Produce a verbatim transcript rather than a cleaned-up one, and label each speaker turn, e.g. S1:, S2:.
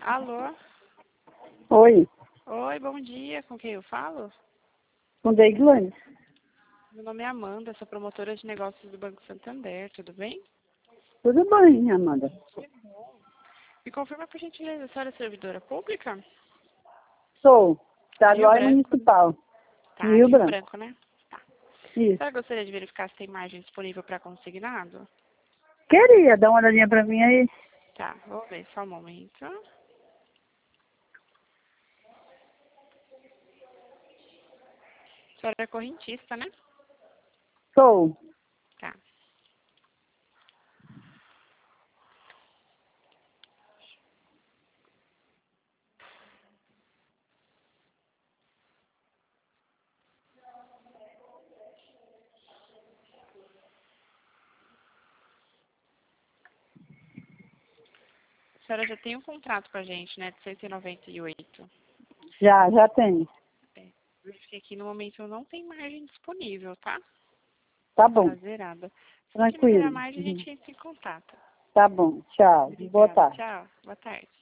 S1: Alô?
S2: Oi,
S1: Oi, bom dia. Com quem eu falo?
S2: com Deglane.
S1: Meu nome é Amanda, sou promotora de negócios do Banco Santander, tudo bem?
S2: Tudo bem, Amanda?
S1: Me confirma, por gentileza, a senhora é servidora pública?
S2: Sou, estadual e
S1: Branco.
S2: municipal.
S1: Tá,
S2: Rio
S1: Rio
S2: Branco.
S1: Branco, né? Tá. A
S2: Isso.
S1: senhora gostaria de verificar se tem margem disponível para consignado?
S2: Queria dar uma olhadinha pra mim aí.
S1: Tá, vou ver, só um momento. A senhora é correntista, né?
S2: Sou.
S1: Tá. A senhora já tem um contrato com a gente, né, de cento e noventa e oito.
S2: Já, já tenho.
S1: É, verifiquei aqui no momento não tem margem disponível, tá?
S2: Tá bom.
S1: Tá zerada. Se liberar
S2: Tranquilo.
S1: mais, a gente entra em contato.
S2: Tá bom. Tchau. Boa
S1: Obrigada.
S2: tarde.
S1: Tchau. Boa tarde.